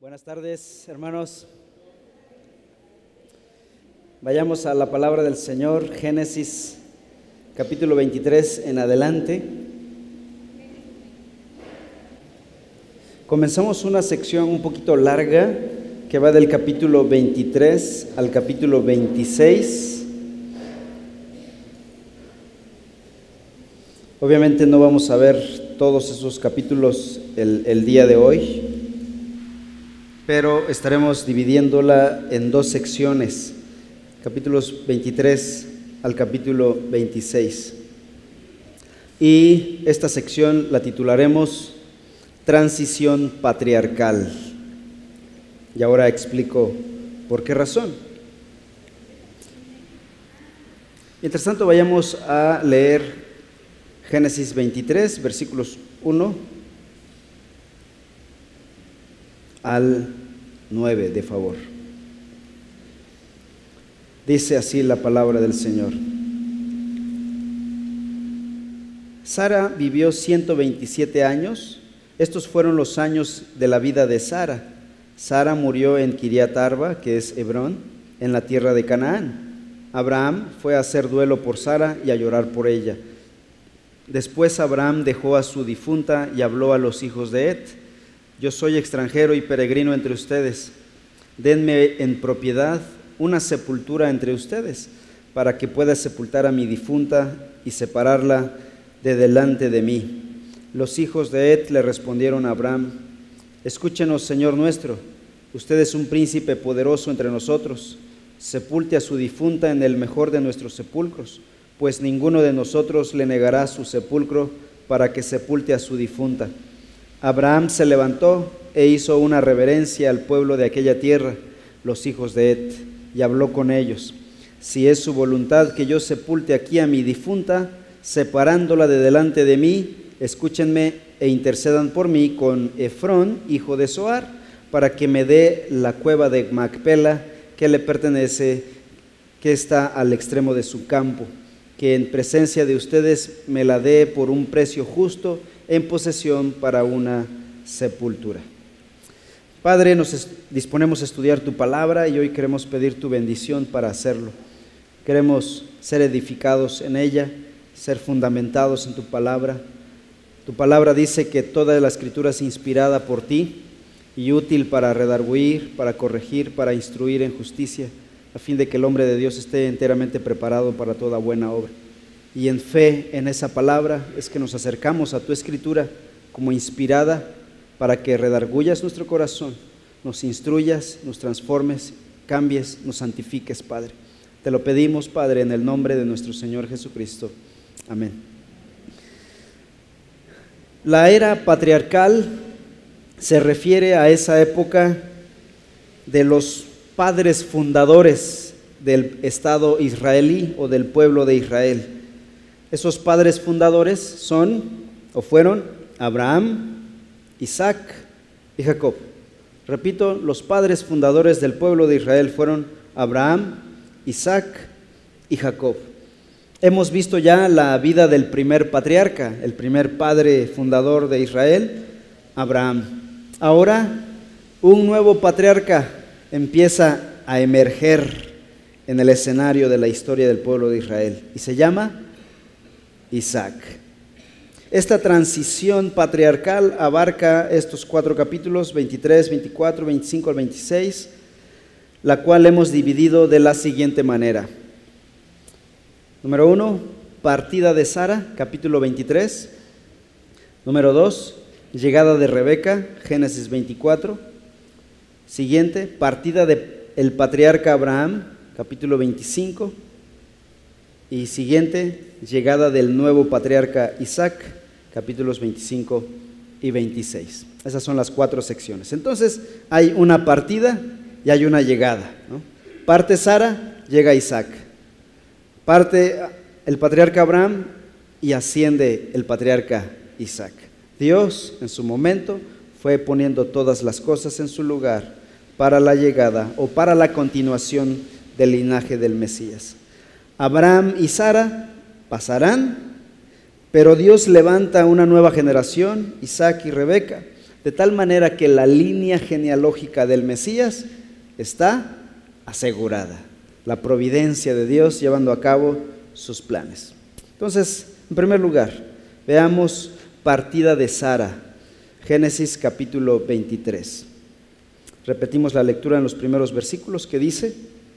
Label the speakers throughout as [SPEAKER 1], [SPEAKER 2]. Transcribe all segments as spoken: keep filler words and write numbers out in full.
[SPEAKER 1] Buenas tardes, hermanos. Vayamos a la palabra del Señor, Génesis capítulo veintitrés en adelante. Comenzamos una sección un poquito larga que va del capítulo veintitrés al capítulo veintiséis. Obviamente no vamos a ver todos esos capítulos el, el día de hoy, pero estaremos dividiéndola en dos secciones, capítulos veintitrés al capítulo veintiséis. Y esta sección la titularemos Transición Patriarcal. Y ahora explico por qué razón. Mientras tanto, vayamos a leer Génesis veintitrés, versículos uno al nueve, de favor. Dice así la palabra del Señor. Sara vivió ciento veintisiete años. Estos fueron los años de la vida de Sara. Sara murió en Kiriat Arba, que es Hebrón, en la tierra de Canaán. Abraham fue a hacer duelo por Sara y a llorar por ella. Después Abraham dejó a su difunta y habló a los hijos de Het: Yo soy extranjero y peregrino entre ustedes. Denme en propiedad una sepultura entre ustedes, para que pueda sepultar a mi difunta y separarla de delante de mí. Los hijos de Het le respondieron a Abraham: Escúchenos, Señor nuestro, usted es un príncipe poderoso entre nosotros. Sepulte a su difunta en el mejor de nuestros sepulcros, pues ninguno de nosotros le negará su sepulcro para que sepulte a su difunta. Abraham se levantó e hizo una reverencia al pueblo de aquella tierra, los hijos de Het, y habló con ellos: Si es su voluntad que yo sepulte aquí a mi difunta, separándola de delante de mí, escúchenme e intercedan por mí con Efrón, hijo de Zohar, para que me dé la cueva de Macpela, que le pertenece, que está al extremo de su campo, que en presencia de ustedes me la dé por un precio justo, en posesión para una sepultura. Padre, nos disponemos a estudiar tu palabra y hoy queremos pedir tu bendición para hacerlo. Queremos ser edificados en ella, ser fundamentados en tu palabra. Tu palabra dice que toda la escritura es inspirada por ti y útil para redarguir, para corregir, para instruir en justicia, a fin de que el hombre de Dios esté enteramente preparado para toda buena obra. Y en fe en esa palabra es que nos acercamos a tu escritura como inspirada, para que redargullas nuestro corazón, nos instruyas, nos transformes, cambies, nos santifiques, Padre. Te lo pedimos, Padre, en el nombre de nuestro Señor Jesucristo. Amén. La era patriarcal se refiere a esa época de los padres fundadores del Estado israelí o del pueblo de Israel. Esos padres fundadores son o fueron Abraham, Isaac y Jacob. Repito, los padres fundadores del pueblo de Israel fueron Abraham, Isaac y Jacob. Hemos visto ya la vida del primer patriarca, el primer padre fundador de Israel, Abraham. Ahora, un nuevo patriarca empieza a emerger en el escenario de la historia del pueblo de Israel y se llama Isaac. Esta transición patriarcal abarca estos cuatro capítulos, veintitrés, veinticuatro, veinticinco al veintiséis, la cual hemos dividido de la siguiente manera. Número uno, partida de Sara, capítulo veintitrés. Número dos, llegada de Rebeca, Génesis veinticuatro. Siguiente, partida del patriarca Abraham, capítulo veinticinco. Y siguiente, llegada del nuevo patriarca Isaac, capítulos veinticinco y veintiséis. Esas son las cuatro secciones. Entonces, hay una partida y hay una llegada, ¿no? Parte Sara, llega Isaac. Parte el patriarca Abraham y asciende el patriarca Isaac. Dios, en su momento, fue poniendo todas las cosas en su lugar para la llegada o para la continuación del linaje del Mesías. Abraham y Sara pasarán, pero Dios levanta una nueva generación, Isaac y Rebeca, de tal manera que la línea genealógica del Mesías está asegurada. La providencia de Dios llevando a cabo sus planes. Entonces, en primer lugar, veamos partida de Sara, Génesis capítulo veintitrés. Repetimos la lectura en los primeros versículos que dice: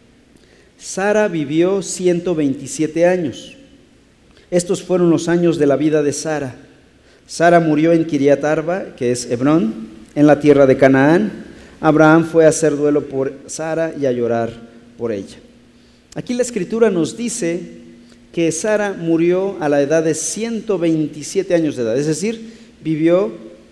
[SPEAKER 1] Sara vivió ciento veintisiete años. Estos fueron los años de la vida de Sara. Sara murió en Kiriat Arba, que es Hebrón, en la tierra de Canaán. Abraham fue a hacer duelo por Sara y a llorar por ella. Aquí la escritura nos dice que Sara murió a la edad de ciento veintisiete años de edad, es decir, vivió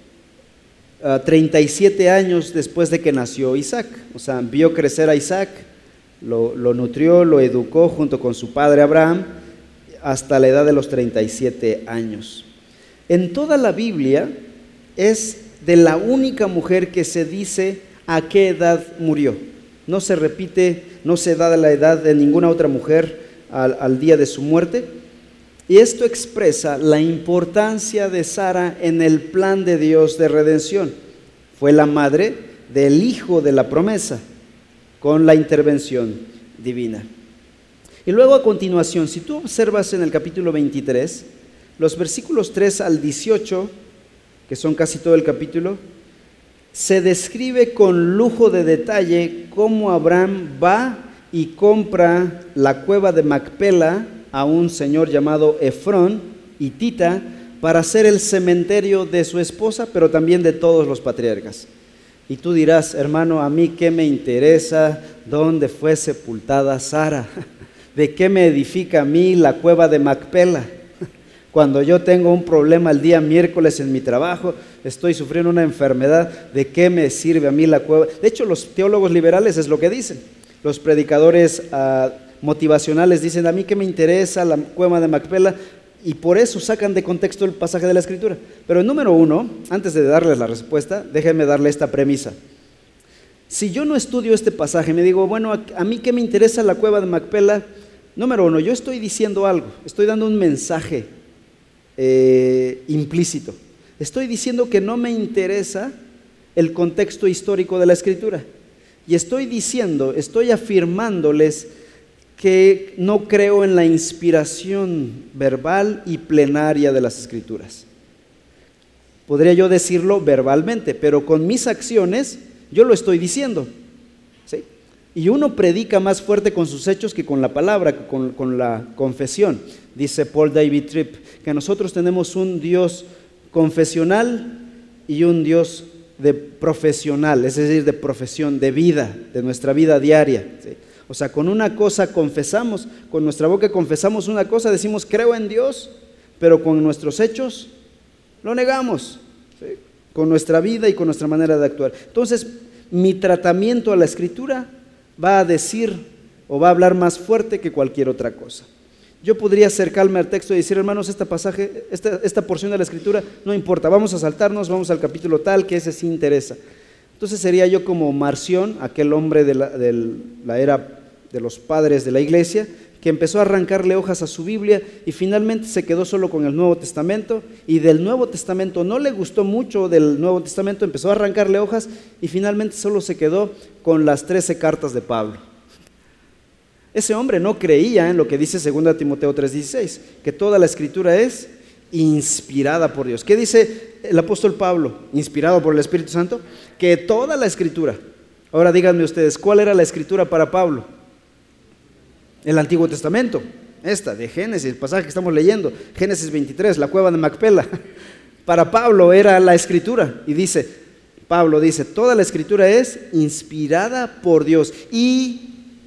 [SPEAKER 1] uh, treinta y siete años después de que nació Isaac. O sea, vio crecer a Isaac, lo, lo nutrió, lo educó junto con su padre Abraham hasta la edad de los treinta y siete años. En toda la Biblia es de la única mujer que se dice a qué edad murió. No se repite, no se da la edad de ninguna otra mujer al, al día de su muerte. Y esto expresa la importancia de Sara en el plan de Dios de redención. Fue la madre del hijo de la promesa, con la intervención divina. Y luego a continuación, si tú observas en el capítulo veintitrés, los versículos tres al dieciocho, que son casi todo el capítulo, se describe con lujo de detalle cómo Abraham va y compra la cueva de Macpela a un señor llamado Efrón, hitita, para hacer el cementerio de su esposa, pero también de todos los patriarcas. Y tú dirás: hermano, a mí qué me interesa dónde fue sepultada Sara, de qué me edifica a mí la cueva de Macpela. Cuando yo tengo un problema el día miércoles en mi trabajo, estoy sufriendo una enfermedad, ¿de qué me sirve a mí la cueva? De hecho, los teólogos liberales es lo que dicen. Los predicadores uh, motivacionales dicen: a mí qué me interesa la cueva de Macpela, y por eso sacan de contexto el pasaje de la Escritura. Pero en número uno, antes de darles la respuesta, déjenme darle esta premisa. Si yo no estudio este pasaje, me digo, bueno, a, a mí qué me interesa la cueva de Macpela, número uno, yo estoy diciendo algo, estoy dando un mensaje Eh, implícito. Estoy diciendo que no me interesa el contexto histórico de la Escritura, y estoy diciendo, estoy afirmándoles que no creo en la inspiración verbal y plenaria de las Escrituras. Podría yo decirlo verbalmente, pero con mis acciones yo lo estoy diciendo, ¿sí? Y uno predica más fuerte con sus hechos que con la palabra, con, con la confesión. Dice Paul David Tripp que nosotros tenemos un Dios confesional y un Dios de profesional, es decir, de profesión, de vida, de nuestra vida diaria, ¿sí? O sea, con una cosa confesamos, con nuestra boca confesamos una cosa, decimos creo en Dios, pero con nuestros hechos lo negamos, ¿sí? Con nuestra vida y con nuestra manera de actuar. Entonces, mi tratamiento a la Escritura va a decir o va a hablar más fuerte que cualquier otra cosa. Yo podría acercarme al texto y decir: hermanos, este pasaje, esta, esta porción de la Escritura no importa, vamos a saltarnos, vamos al capítulo tal, que ese sí interesa. Entonces sería yo como Marción, aquel hombre de la, de la era de los padres de la iglesia, que empezó a arrancarle hojas a su Biblia y finalmente se quedó solo con el Nuevo Testamento, y del Nuevo Testamento no le gustó mucho del Nuevo Testamento, empezó a arrancarle hojas y finalmente solo se quedó con las trece cartas de Pablo. Ese hombre no creía en lo que dice segunda Timoteo tres dieciséis, que toda la Escritura es inspirada por Dios. ¿Qué dice el apóstol Pablo, inspirado por el Espíritu Santo? Que toda la Escritura. Ahora díganme ustedes, ¿cuál era la Escritura para Pablo? El Antiguo Testamento, esta de Génesis, el pasaje que estamos leyendo, Génesis veintitrés, la cueva de Macpela. Para Pablo era la Escritura, y dice, Pablo dice, toda la Escritura es inspirada por Dios y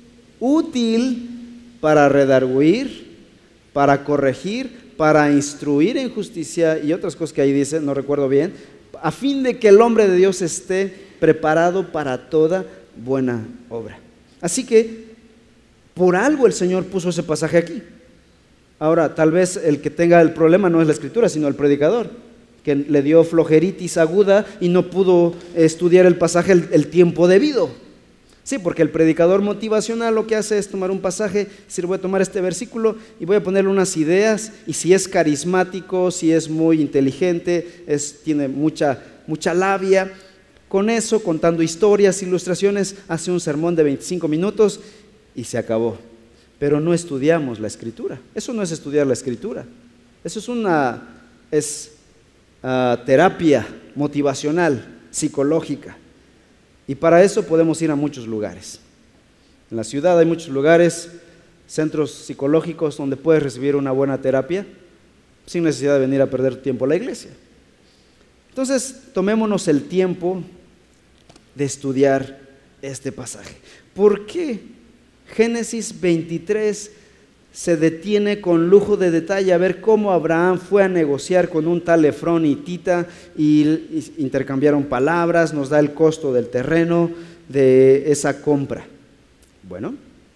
[SPEAKER 1] útil para redarguir, para corregir, para instruir en justicia y otras cosas que ahí dice, no recuerdo bien, a fin de que el hombre de Dios esté preparado para toda buena obra. Así que por algo el Señor puso ese pasaje aquí. Ahora, tal vez el que tenga el problema no es la Escritura, sino el predicador, que le dio flojeritis aguda y no pudo estudiar el pasaje el, el tiempo debido. Sí, porque el predicador motivacional lo que hace es tomar un pasaje, decir, voy a tomar este versículo y voy a ponerle unas ideas, y si es carismático, si es muy inteligente, es, tiene mucha mucha labia. Con eso, contando historias, ilustraciones, hace un sermón de veinticinco minutos y se acabó. Pero no estudiamos la Escritura. Eso no es estudiar la Escritura. Eso es una es, uh, terapia motivacional, psicológica. Y para eso podemos ir a muchos lugares. En la ciudad hay muchos lugares, centros psicológicos donde puedes recibir una buena terapia sin necesidad de venir a perder tiempo a la iglesia. Entonces, tomémonos el tiempo de estudiar este pasaje. ¿Por qué Génesis veintitrés se detiene con lujo de detalle a ver cómo Abraham fue a negociar con un tal Efrón hitita y intercambiaron palabras? Nos da el costo del terreno de esa compra. Bueno,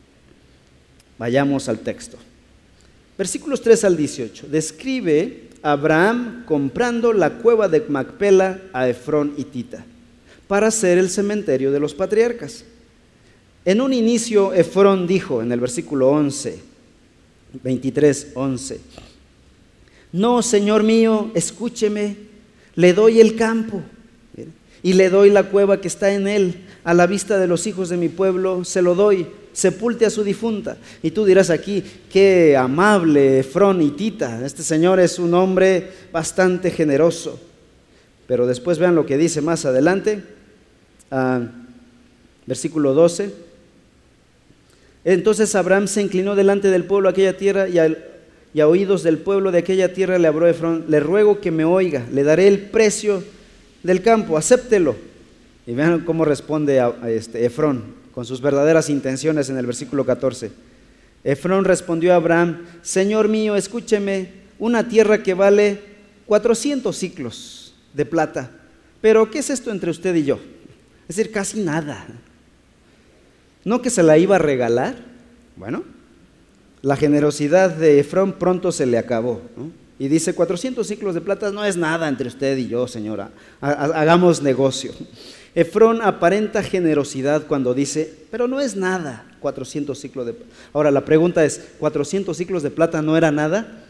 [SPEAKER 1] vayamos al texto. Versículos tres al dieciocho. Describe a Abraham comprando la cueva de Macpela a Efrón hitita para hacer el cementerio de los patriarcas. En un inicio, Efrón dijo en el versículo once, veintitrés, once: no, Señor mío, escúcheme, le doy el campo y le doy la cueva que está en él, a la vista de los hijos de mi pueblo, se lo doy, sepulte a su difunta. Y tú dirás aquí, qué amable Efrón hitita, este señor es un hombre bastante generoso. Pero después vean lo que dice más adelante, uh, versículo doce. Entonces Abraham se inclinó delante del pueblo de aquella tierra y, al, y a oídos del pueblo de aquella tierra le habló Efrón: le ruego que me oiga, le daré el precio del campo, acéptelo. Y vean cómo responde a, a este Efrón con sus verdaderas intenciones en el versículo catorce. Efrón respondió a Abraham: Señor mío, escúcheme, una tierra que vale cuatrocientos siclos de plata. Pero ¿qué es esto entre usted y yo? Es decir, casi nada. ¿No que se la iba a regalar? Bueno, la generosidad de Efrón pronto se le acabó, ¿no? Y dice, cuatrocientos siclos de plata no es nada entre usted y yo, señora, hagamos negocio. Efrón aparenta generosidad cuando dice, pero no es nada, cuatrocientos siclos de plata. Ahora la pregunta es, ¿cuatrocientos siclos de plata no era nada?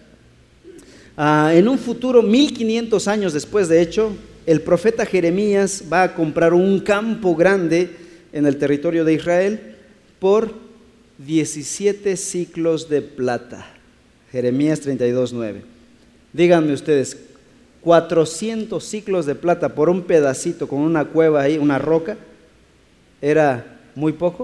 [SPEAKER 1] Ah, en un futuro, mil quinientos años después, de hecho, el profeta Jeremías va a comprar un campo grande en el territorio de Israel por diecisiete siclos de plata. Jeremías treinta y dos, nueve. Díganme ustedes, cuatrocientos siclos de plata por un pedacito con una cueva ahí, una roca, ¿era muy poco?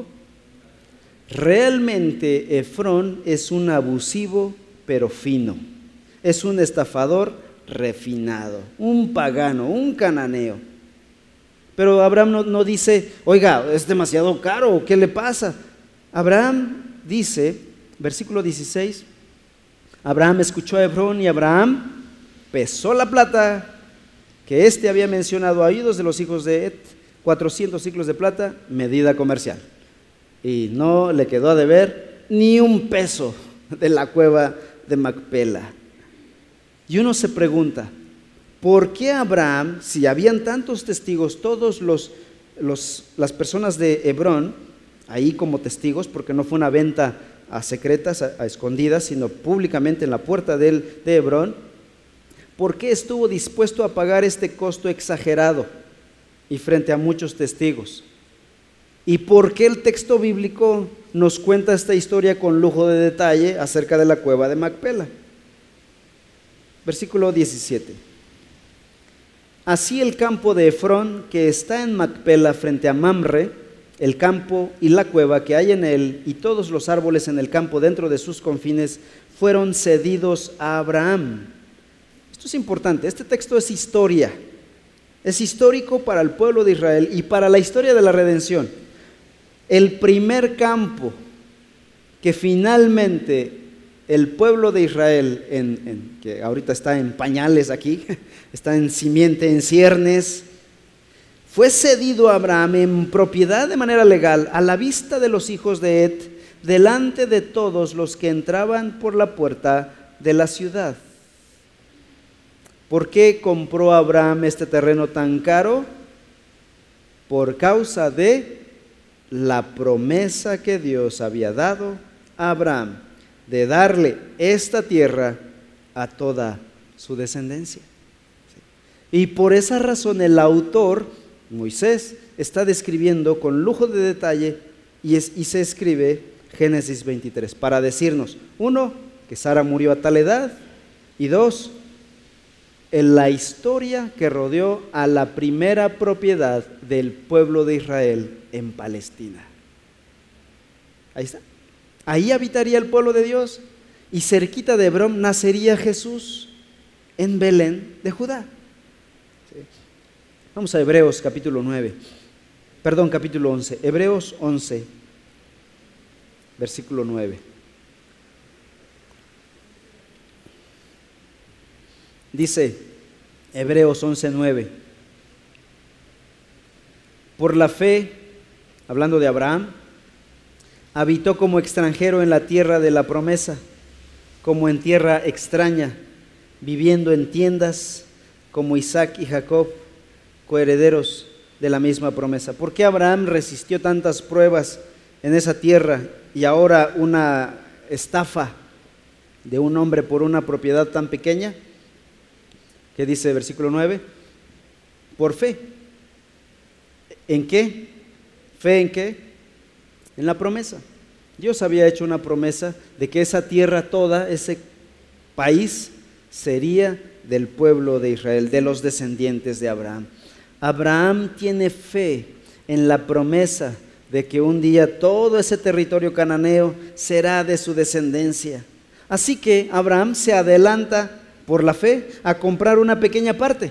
[SPEAKER 1] Realmente Efrón es un abusivo pero fino, es un estafador refinado, un pagano, un cananeo. Pero Abraham no, no dice, oiga, es demasiado caro, ¿qué le pasa? Abraham dice, versículo dieciséis, Abraham escuchó a Efrón y Abraham pesó la plata que éste había mencionado a oídos de los hijos de Et, cuatrocientos siclos de plata, medida comercial. Y no le quedó a deber ni un peso de la cueva de Macpela. Y uno se pregunta, ¿por qué Abraham, si habían tantos testigos, todos los, los, las personas de Hebrón, ahí como testigos, porque no fue una venta a secretas, a, a escondidas, sino públicamente en la puerta de, él, de Hebrón, ¿por qué estuvo dispuesto a pagar este costo exagerado y frente a muchos testigos? ¿Y por qué el texto bíblico nos cuenta esta historia con lujo de detalle acerca de la cueva de Macpela? Versículo diecisiete. Así el campo de Efrón, que está en Macpela frente a Mamre, el campo y la cueva que hay en él, y todos los árboles en el campo dentro de sus confines, fueron cedidos a Abraham. Esto es importante, este texto es historia, es histórico para el pueblo de Israel y para la historia de la redención. El primer campo que finalmente el pueblo de Israel, en, en, que ahorita está en pañales aquí, está en simiente, en ciernes, fue cedido a Abraham en propiedad de manera legal a la vista de los hijos de Et, delante de todos los que entraban por la puerta de la ciudad. ¿Por qué compró Abraham este terreno tan caro? Por causa de la promesa que Dios había dado a Abraham, de darle esta tierra a toda su descendencia. Y por esa razón el autor, Moisés, está describiendo con lujo de detalle y, es, y se escribe Génesis veintitrés para decirnos, uno, que Sara murió a tal edad, y dos, en la historia que rodeó a la primera propiedad del pueblo de Israel en Palestina. Ahí está. Ahí habitaría el pueblo de Dios y cerquita de Hebrón nacería Jesús en Belén de Judá. Sí. Vamos a Hebreos capítulo nueve, perdón, capítulo once, Hebreos once, versículo nueve. Dice Hebreos once, nueve, por la fe, hablando de Abraham, habitó como extranjero en la tierra de la promesa, como en tierra extraña, viviendo en tiendas como Isaac y Jacob, coherederos de la misma promesa. ¿Por qué Abraham resistió tantas pruebas en esa tierra y ahora una estafa de un hombre por una propiedad tan pequeña? ¿Qué dice el versículo nueve? Por fe. ¿En qué? ¿Fe en qué? En la promesa. Dios había hecho una promesa de que esa tierra toda, ese país, sería del pueblo de Israel, de los descendientes de Abraham. Abraham tiene fe en la promesa de que un día todo ese territorio cananeo será de su descendencia. Así que Abraham se adelanta por la fe a comprar una pequeña parte.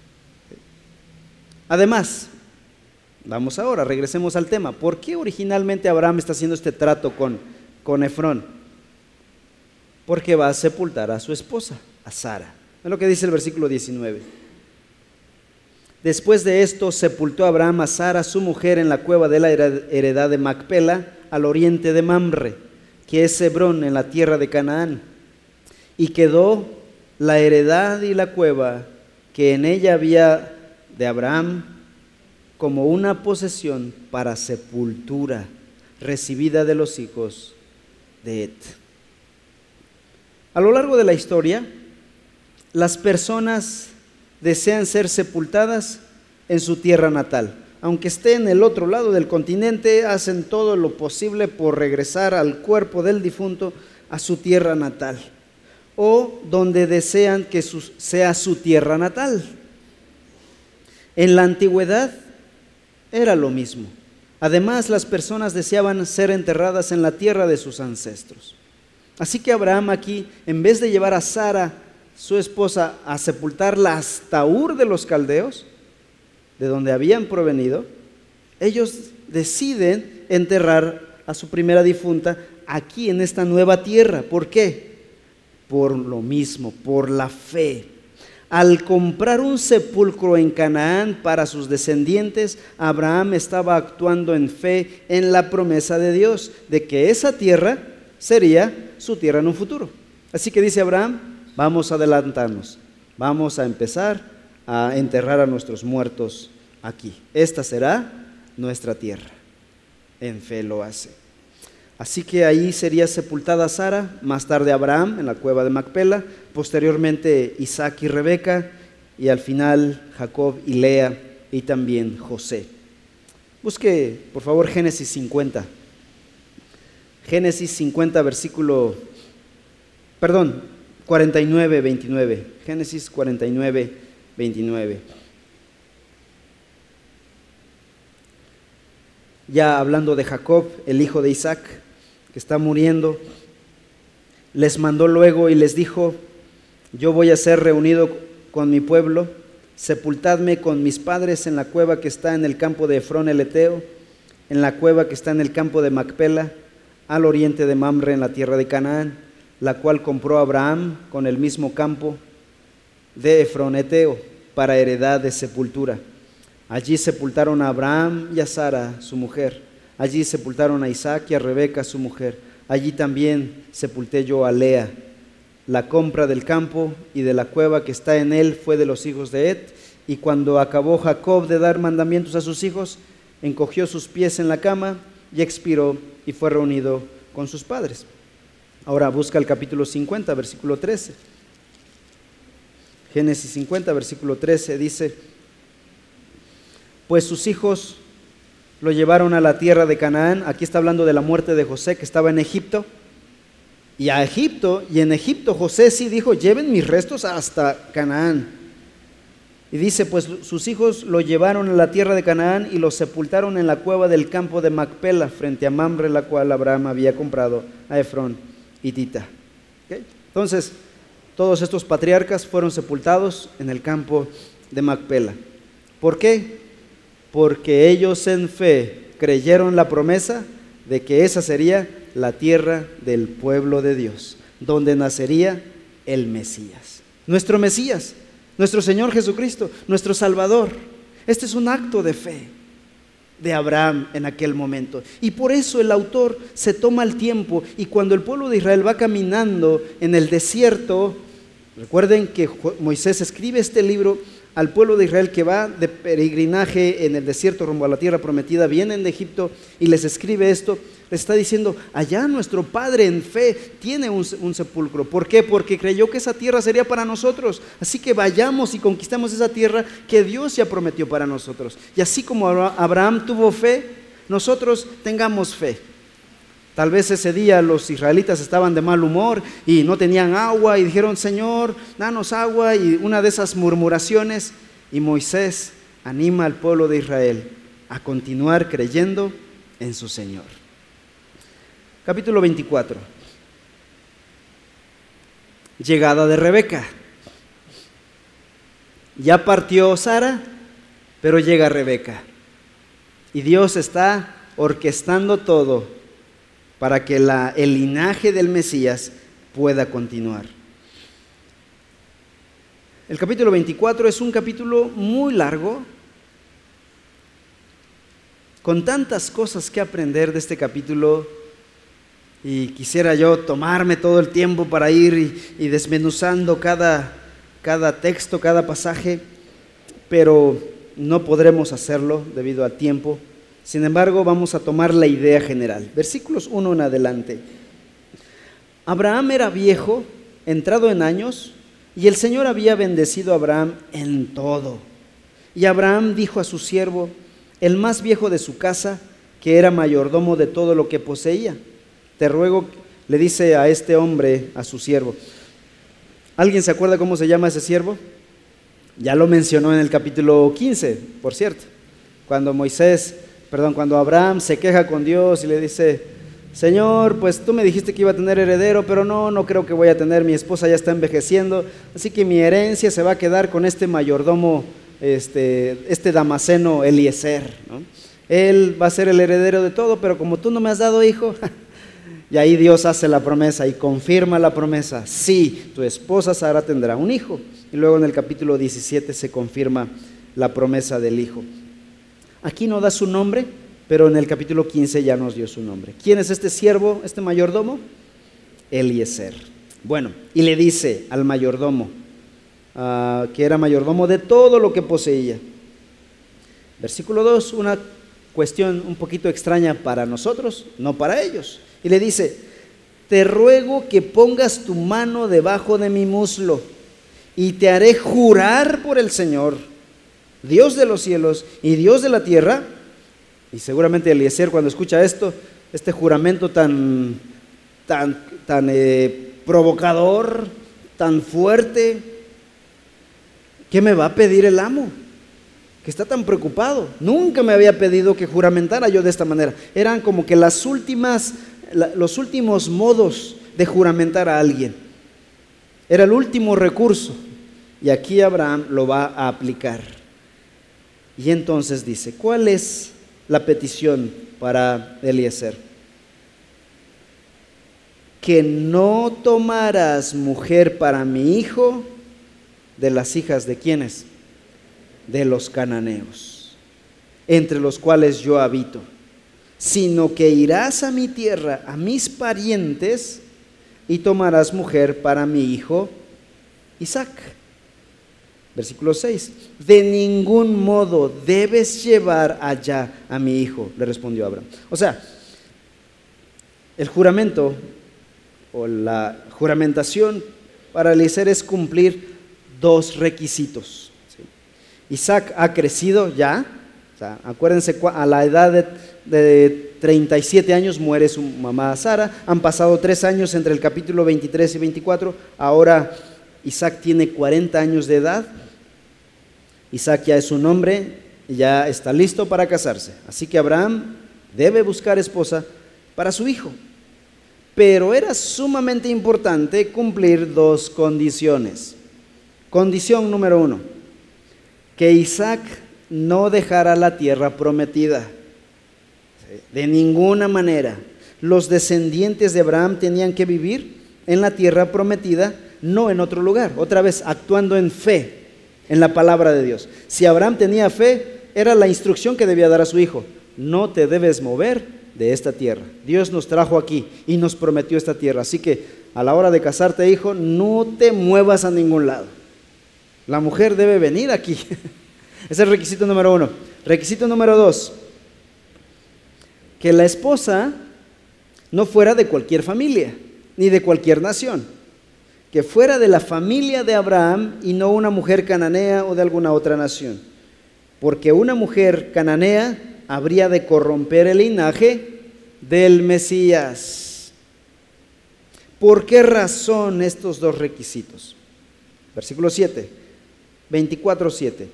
[SPEAKER 1] Además, vamos ahora, regresemos al tema. ¿Por qué originalmente Abraham está haciendo este trato con, con Efrón? Porque va a sepultar a su esposa, a Sara. Es lo que dice el versículo diecinueve. Después de esto sepultó Abraham a Sara, su mujer, en la cueva de la heredad de Macpela, al oriente de Mamre, que es Hebrón, en la tierra de Canaán. Y quedó la heredad y la cueva que en ella había de Abraham como una posesión para sepultura, recibida de los hijos de Het. A lo largo de la historia, las personas desean ser sepultadas en su tierra natal. Aunque esté en el otro lado del continente, hacen todo lo posible por regresar al cuerpo del difunto a su tierra natal, o donde desean que su, sea su tierra natal. En la antigüedad era lo mismo. Además, las personas deseaban ser enterradas en la tierra de sus ancestros. Así que Abraham aquí, en vez de llevar a Sara, su esposa, a sepultarla hasta Ur de los caldeos, de donde habían provenido, ellos deciden enterrar a su primera difunta aquí en esta nueva tierra. ¿Por qué? Por lo mismo, por la fe. Al comprar un sepulcro en Canaán para sus descendientes, Abraham estaba actuando en fe en la promesa de Dios de que esa tierra sería su tierra en un futuro. Así que dice Abraham, vamos a adelantarnos, vamos a empezar a enterrar a nuestros muertos aquí. Esta será nuestra tierra. En fe lo hace. Así que ahí sería sepultada Sara, más tarde Abraham en la cueva de Macpela, posteriormente Isaac y Rebeca, y al final Jacob y Lea, y también José. Busque por favor Génesis cincuenta. Génesis cincuenta, versículo, perdón, cuarenta y nueve, veintinueve. Génesis cuarenta y nueve, veintinueve. Ya hablando de Jacob, el hijo de Isaac, que está muriendo, les mandó luego y les dijo: yo voy a ser reunido con mi pueblo, sepultadme con mis padres en la cueva que está en el campo de Efrón el Eteo, en la cueva que está en el campo de Macpela, al oriente de Mamre, en la tierra de Canaán, la cual compró Abraham con el mismo campo de Efrón Eteo para heredad de sepultura. Allí sepultaron a Abraham y a Sara, su mujer. Allí sepultaron a Isaac y a Rebeca, su mujer. Allí también sepulté yo a Lea. La compra del campo y de la cueva que está en él fue de los hijos de Het. Y cuando acabó Jacob de dar mandamientos a sus hijos, encogió sus pies en la cama y expiró y fue reunido con sus padres. Ahora busca el capítulo cincuenta, versículo trece. Génesis cincuenta, versículo trece, dice: pues sus hijos lo llevaron a la tierra de Canaán. Aquí está hablando de la muerte de José, que estaba en Egipto. Y a Egipto, y en Egipto José sí dijo: lleven mis restos hasta Canaán. Y dice: pues sus hijos lo llevaron a la tierra de Canaán y lo sepultaron en la cueva del campo de Macpela, frente a Mamre, la cual Abraham había comprado a Efrón hitita. ¿Okay? Entonces, todos estos patriarcas fueron sepultados en el campo de Macpela. ¿Por qué? Porque ellos en fe creyeron la promesa de que esa sería la tierra del pueblo de Dios, donde nacería el Mesías, nuestro Mesías, nuestro Señor Jesucristo, nuestro Salvador. Este es un acto de fe de Abraham en aquel momento, y por eso el autor se toma el tiempo. Y cuando el pueblo de Israel va caminando en el desierto, recuerden que Moisés escribe este libro al pueblo de Israel que va de peregrinaje en el desierto rumbo a la tierra prometida, vienen de Egipto y les escribe esto. Les está diciendo: allá nuestro padre en fe tiene un, un sepulcro. ¿Por qué? Porque creyó que esa tierra sería para nosotros. Así que vayamos y conquistamos esa tierra que Dios ya prometió para nosotros. Y así como Abraham tuvo fe, nosotros tengamos fe. Tal vez ese día los israelitas estaban de mal humor y no tenían agua y dijeron: Señor, danos agua, y una de esas murmuraciones, y Moisés anima al pueblo de Israel a continuar creyendo en su Señor. Capítulo veinticuatro. Llegada de Rebeca. Ya partió Sara, pero llega Rebeca. Y Dios está orquestando todo para que la, el linaje del Mesías pueda continuar. El capítulo veinticuatro es un capítulo muy largo, con tantas cosas que aprender de este capítulo, y quisiera yo tomarme todo el tiempo para ir y, y desmenuzando cada, cada texto, cada pasaje, pero no podremos hacerlo debido al tiempo. Sin embargo, vamos a tomar la idea general. Versículos uno en adelante. Abraham era viejo, entrado en años, y el Señor había bendecido a Abraham en todo. Y Abraham dijo a su siervo, el más viejo de su casa, que era mayordomo de todo lo que poseía: te ruego, le dice a este hombre, a su siervo. ¿Alguien se acuerda cómo se llama ese siervo? Ya lo mencionó en el capítulo quince, por cierto, cuando Moisés... Perdón, cuando Abraham se queja con Dios y le dice: Señor, pues tú me dijiste que iba a tener heredero, pero no, no creo que voy a tener, mi esposa ya está envejeciendo, así que mi herencia se va a quedar con este mayordomo, este, este Damaseno Eliezer, ¿no? Él va a ser el heredero de todo, pero como tú no me has dado hijo, y ahí Dios hace la promesa y confirma la promesa: sí, tu esposa Sara tendrá un hijo. Y luego en el capítulo diecisiete se confirma la promesa del hijo. Aquí no da su nombre, pero en el capítulo quince ya nos dio su nombre. ¿Quién es este siervo, este mayordomo? Eliezer. Bueno, y le dice al mayordomo, uh, que era mayordomo de todo lo que poseía. Versículo dos, una cuestión un poquito extraña para nosotros, no para ellos. Y le dice: te ruego que pongas tu mano debajo de mi muslo y te haré jurar por el Señor, Dios de los cielos y Dios de la tierra. Y seguramente Eliezer, cuando escucha esto, este juramento tan, tan, tan eh, provocador, tan fuerte, ¿qué me va a pedir el amo? Que está tan preocupado. Nunca me había pedido que juramentara yo de esta manera. Eran como que las últimas, la, los últimos modos de juramentar a alguien. Era el último recurso. Y aquí Abraham lo va a aplicar. Y entonces dice, ¿cuál es la petición para Eliezer? Que no tomarás mujer para mi hijo de las hijas de ¿quiénes? De los cananeos, entre los cuales yo habito, sino que irás a mi tierra, a mis parientes, y tomarás mujer para mi hijo Isaac. Versículo seis, de ningún modo debes llevar allá a mi hijo, le respondió Abraham. O sea, el juramento o la juramentación para Eliezer es cumplir dos requisitos. ¿Sí? Isaac ha crecido ya, o sea, acuérdense, a la edad de, de treinta y siete años muere su mamá Sara, han pasado tres años entre el capítulo veintitrés y veinticuatro, ahora Isaac tiene cuarenta años de edad, Isaac ya es un hombre y ya está listo para casarse, así que Abraham debe buscar esposa para su hijo. Pero era sumamente importante cumplir dos condiciones. Condición número uno, que Isaac no dejara la tierra prometida. De ninguna manera. Los descendientes de Abraham tenían que vivir en la tierra prometida, no en otro lugar. Otra vez, actuando en fe, en la palabra de Dios. Si Abraham tenía fe, era la instrucción que debía dar a su hijo. No te debes mover de esta tierra. Dios nos trajo aquí y nos prometió esta tierra. Así que a la hora de casarte, hijo, no te muevas a ningún lado. La mujer debe venir aquí. Ese es el requisito número uno. Requisito número dos, que la esposa no fuera de cualquier familia, ni de cualquier nación. Que fuera de la familia de Abraham y no una mujer cananea o de alguna otra nación. Porque una mujer cananea habría de corromper el linaje del Mesías. ¿Por qué razón estos dos requisitos? Versículo siete, veinticuatro siete.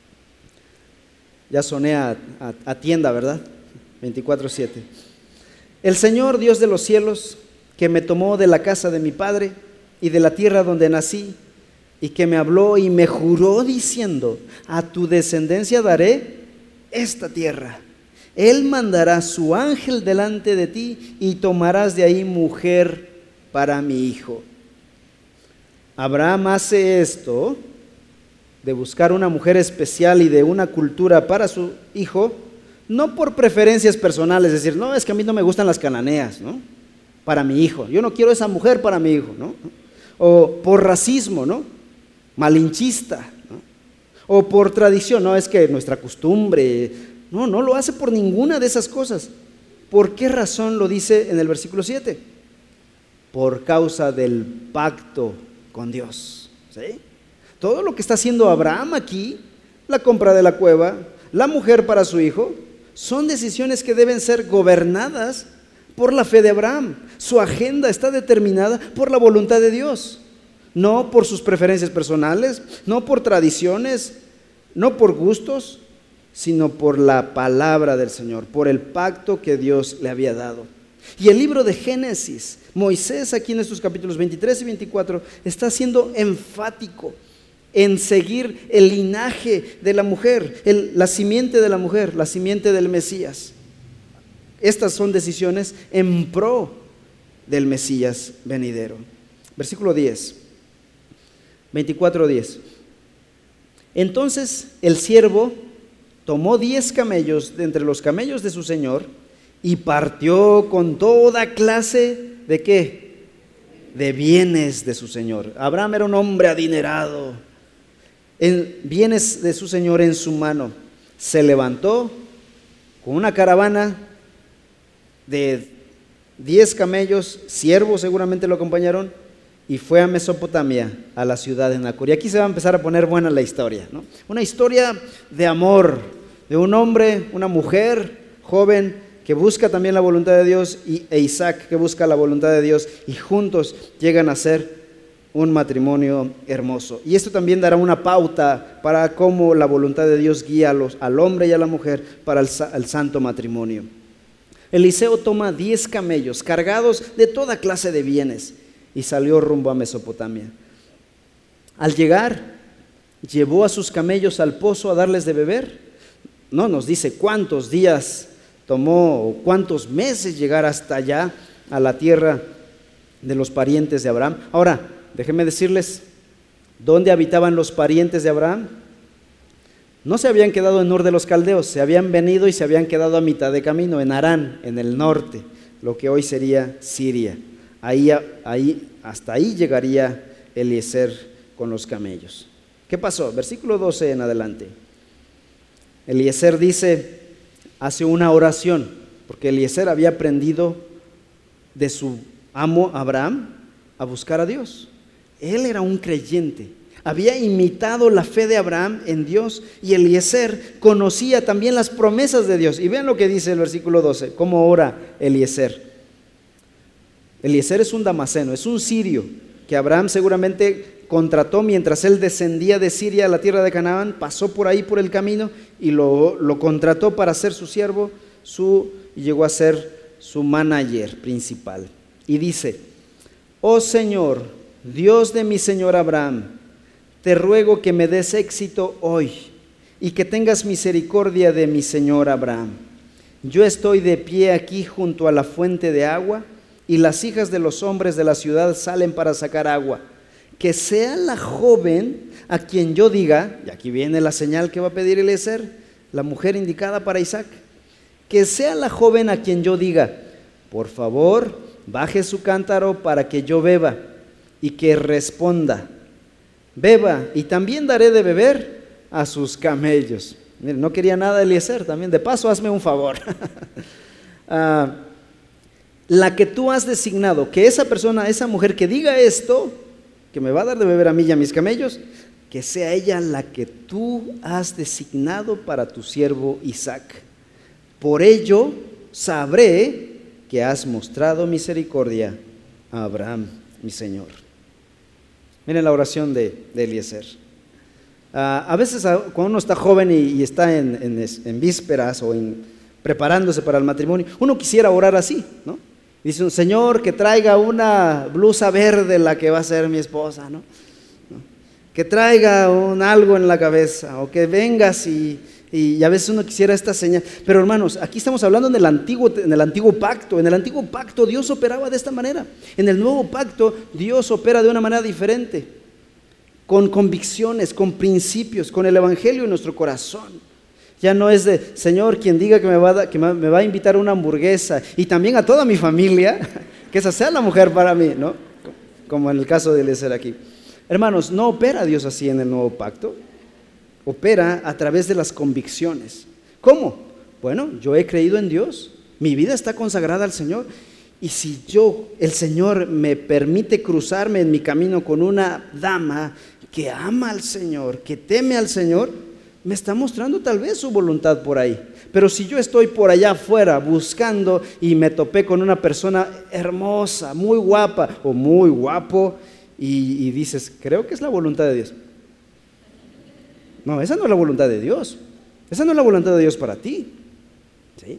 [SPEAKER 1] Ya soné a, a, a tienda, ¿verdad? veinticuatro siete. El Señor, Dios de los cielos, que me tomó de la casa de mi padre y de la tierra donde nací, y que me habló y me juró diciendo: a tu descendencia daré esta tierra. Él mandará su ángel delante de ti y tomarás de ahí mujer para mi hijo. Abraham hace esto de buscar una mujer especial y de una cultura para su hijo, no por preferencias personales, es decir, no, es que a mí no me gustan las cananeas, ¿no? Para mi hijo, yo no quiero esa mujer para mi hijo, ¿no? O por racismo, ¿no? Malinchista, ¿no? O por tradición, no, es que nuestra costumbre, no, no lo hace por ninguna de esas cosas. ¿Por qué razón lo dice en el versículo siete? Por causa del pacto con Dios, ¿sí? Todo lo que está haciendo Abraham aquí, la compra de la cueva, la mujer para su hijo, son decisiones que deben ser gobernadas por la fe de Abraham. Su agenda está determinada por la voluntad de Dios, no por sus preferencias personales, no por tradiciones, no por gustos, sino por la palabra del Señor, por el pacto que Dios le había dado. Y el libro de Génesis, Moisés aquí en estos capítulos veintitrés y veinticuatro está siendo enfático en seguir el linaje de la mujer, el, la simiente de la mujer, la simiente del Mesías. Estas son decisiones en pro del Mesías venidero. Versículo diez, veinticuatro diez. Entonces el siervo tomó diez camellos de entre los camellos de su señor y partió con toda clase de ¿qué? De bienes de su señor. Abraham era un hombre adinerado. En bienes de su señor en su mano. Se levantó con una caravana de diez camellos, siervos seguramente lo acompañaron, y fue a Mesopotamia, a la ciudad de Nacor. Y aquí se va a empezar a poner buena la historia, ¿no? Una historia de amor, de un hombre, una mujer joven que busca también la voluntad de Dios, y, e Isaac que busca la voluntad de Dios, y juntos llegan a ser un matrimonio hermoso. Y esto también dará una pauta para cómo la voluntad de Dios guía a los, al hombre y a la mujer para el, el santo matrimonio. Eliseo toma diez camellos cargados de toda clase de bienes y salió rumbo a Mesopotamia. Al llegar, llevó a sus camellos al pozo a darles de beber. No nos dice cuántos días tomó o cuántos meses llegar hasta allá, a la tierra de los parientes de Abraham. Ahora, déjenme decirles, ¿dónde habitaban los parientes de Abraham? No se habían quedado en Ur de los Caldeos, se habían venido y se habían quedado a mitad de camino, en Harán, en el norte, lo que hoy sería Siria. Ahí, ahí, hasta ahí llegaría Eliezer con los camellos. ¿Qué pasó? Versículo doce en adelante. Eliezer dice, hace una oración, porque Eliezer había aprendido de su amo Abraham a buscar a Dios. Él era un creyente, Había imitado la fe de Abraham en Dios, y Eliezer conocía también las promesas de Dios. Y vean lo que dice el versículo doce, cómo ora Eliezer. Eliezer es un damaseno, es un sirio que Abraham seguramente contrató mientras él descendía de Siria a la tierra de Canaán, pasó por ahí por el camino y lo, lo contrató para ser su siervo, su, y llegó a ser su manager principal. Y dice: oh Señor, Dios de mi señor Abraham, te ruego que me des éxito hoy y que tengas misericordia de mi señor Abraham. Yo estoy de pie aquí junto a la fuente de agua, y las hijas de los hombres de la ciudad salen para sacar agua. Que sea la joven a quien yo diga, y aquí viene la señal que va a pedir Eliezer, la mujer indicada para Isaac, que sea la joven a quien yo diga: por favor, baje su cántaro para que yo beba, y que responda: beba, y también daré de beber a sus camellos. Miren, no quería nada Eliezer, también de paso hazme un favor. uh, la que tú has designado, que esa persona, esa mujer que diga esto, que me va a dar de beber a mí y a mis camellos, que sea ella la que tú has designado para tu siervo Isaac. Por ello sabré que has mostrado misericordia a Abraham, mi señor. Miren la oración de, de Eliezer. Uh, a veces cuando uno está joven y, y está en, en, en vísperas o en, preparándose para el matrimonio, uno quisiera orar así, ¿no? Dice un Señor, que traiga una blusa verde la que va a ser mi esposa, ¿no? ¿No? Que traiga un algo en la cabeza, o que vengas y, y a veces uno quisiera esta señal. Pero hermanos, aquí estamos hablando en el antiguo, en el antiguo pacto. En el antiguo pacto Dios operaba de esta manera. En el nuevo pacto Dios opera de una manera diferente, con convicciones, con principios, con el evangelio en nuestro corazón. Ya no es de, Señor, quien diga que me va a, que me va a invitar a una hamburguesa, y también a toda mi familia, que esa sea la mujer para mí, ¿no? Como en el caso de Eliezer aquí. Hermanos, no opera Dios así en el nuevo pacto. Opera a través de las convicciones. ¿Cómo? Bueno, yo he creído en Dios, mi vida está consagrada al Señor, y si yo, el Señor me permite cruzarme en mi camino con una dama que ama al Señor, que teme al Señor, me está mostrando tal vez su voluntad por ahí. Pero si yo estoy por allá afuera buscando y me topé con una persona hermosa, muy guapa o muy guapo, y, y dices, creo que es la voluntad de Dios. No, esa no es la voluntad de Dios. Esa no es la voluntad de Dios para ti. ¿Sí?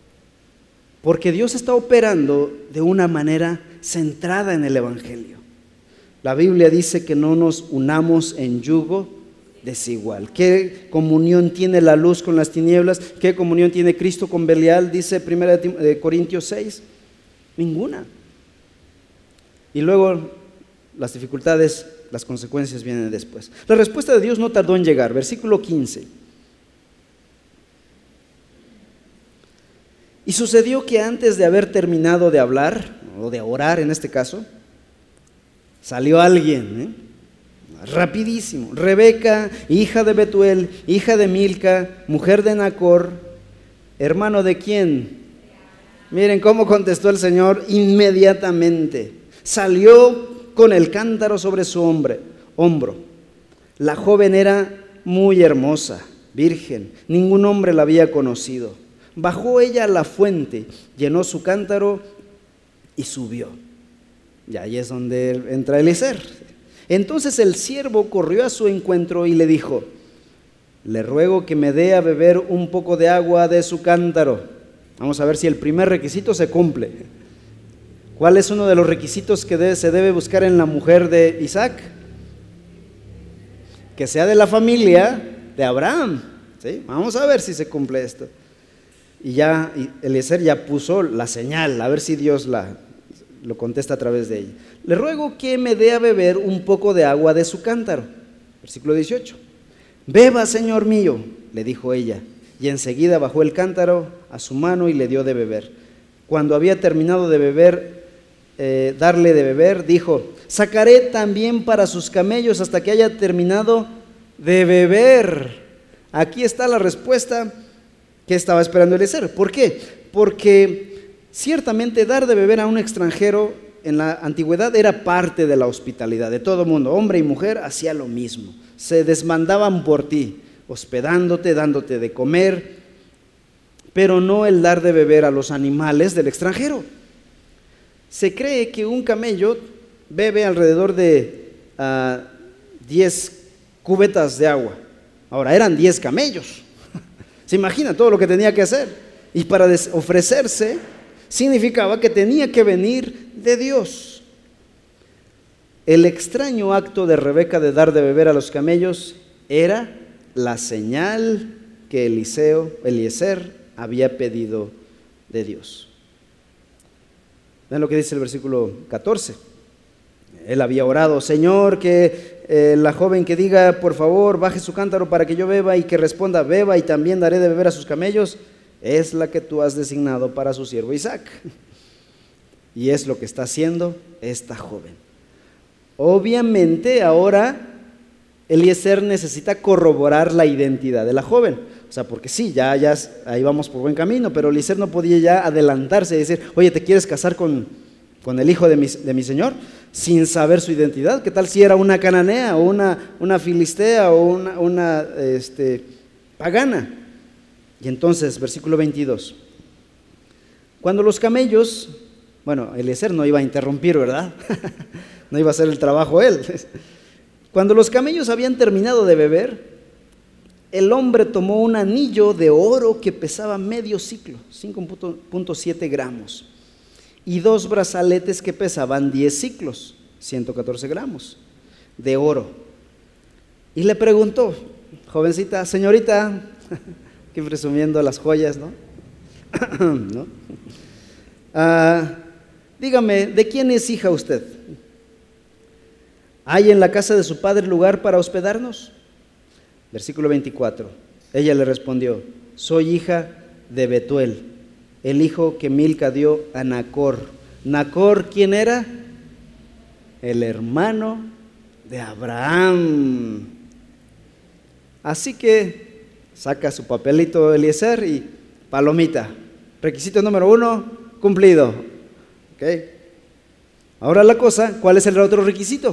[SPEAKER 1] Porque Dios está operando de una manera centrada en el evangelio. La Biblia dice que no nos unamos en yugo desigual. ¿Qué comunión tiene la luz con las tinieblas? ¿Qué comunión tiene Cristo con Belial? Dice primera de Corintios seis. Ninguna. Y luego las dificultades, las consecuencias vienen después. La respuesta de Dios no tardó en llegar. Versículo quince. Y sucedió que antes de haber terminado de hablar, o de orar en este caso, salió alguien, ¿eh? Rapidísimo. Rebeca, hija de Betuel, hija de Milca, mujer de Nacor, hermano de quién. Miren cómo contestó el Señor inmediatamente. Salió con el cántaro sobre su hombre, hombro. La joven era muy hermosa, virgen, ningún hombre la había conocido. Bajó ella a la fuente, llenó su cántaro y subió. Y ahí es donde entra Eliezer. Entonces el siervo corrió a su encuentro y le dijo: le ruego que me dé a beber un poco de agua de su cántaro. Vamos a ver si el primer requisito se cumple. ¿Cuál es uno de los requisitos que debe, se debe buscar en la mujer de Isaac? Que sea de la familia de Abraham. ¿Sí? Vamos a ver si se cumple esto. Y ya Eliezer ya puso la señal, a ver si Dios la, lo contesta a través de ella. Le ruego que me dé a beber un poco de agua de su cántaro. Versículo dieciocho. Beba, señor mío, le dijo ella, y enseguida bajó el cántaro a su mano y le dio de beber. Cuando había terminado de beber, eh, darle de beber, dijo: sacaré también para sus camellos hasta que haya terminado de beber. Aquí está la respuesta que estaba esperando Eliezer. ¿Por qué? Porque ciertamente dar de beber a un extranjero en la antigüedad era parte de la hospitalidad de todo mundo. Hombre y mujer hacía lo mismo. Se desmandaban por ti, hospedándote, dándote de comer, pero no el dar de beber a los animales del extranjero. Se cree que un camello bebe alrededor de uh, diez cubetas de agua. Ahora, eran diez camellos. ¿Se imagina todo lo que tenía que hacer? Y para ofrecerse significaba que tenía que venir de Dios. El extraño acto de Rebeca de dar de beber a los camellos era la señal que Eliseo, Eliezer había pedido de Dios. Vean lo que dice el versículo catorce. Él había orado: Señor, que eh, la joven que diga, por favor, baje su cántaro para que yo beba, y que responda, beba y también daré de beber a sus camellos, es la que tú has designado para su siervo Isaac. Y es lo que está haciendo esta joven. Obviamente ahora Eliezer necesita corroborar la identidad de la joven. O sea, porque sí, ya, ya ahí vamos por buen camino, pero Eliezer no podía ya adelantarse y decir: oye, ¿te quieres casar con, con el hijo de mi, de mi señor? Sin saber su identidad. ¿Qué tal si era una cananea o una, una filistea o una, una este, pagana? Y entonces, versículo veintidós. Cuando los camellos, bueno, Eliezer no iba a interrumpir, ¿verdad? No iba a hacer el trabajo él. Cuando los camellos habían terminado de beber, el hombre tomó un anillo de oro que pesaba medio ciclo, cinco punto siete gramos, y dos brazaletes que pesaban diez ciclos, ciento catorce gramos, de oro. Y le preguntó: jovencita, señorita, que presumiendo las joyas, ¿no? ¿No? Ah, dígame, ¿de quién es hija usted? ¿Hay en la casa de su padre lugar para hospedarnos? Versículo veinticuatro. Ella le respondió: soy hija de Betuel, el hijo que Milca dio a Nacor. ¿Nacor quién era? El hermano de Abraham. Así que saca su papelito Eliezer y palomita. Requisito número uno, cumplido. ¿Okay? Ahora la cosa, ¿cuál es el otro requisito?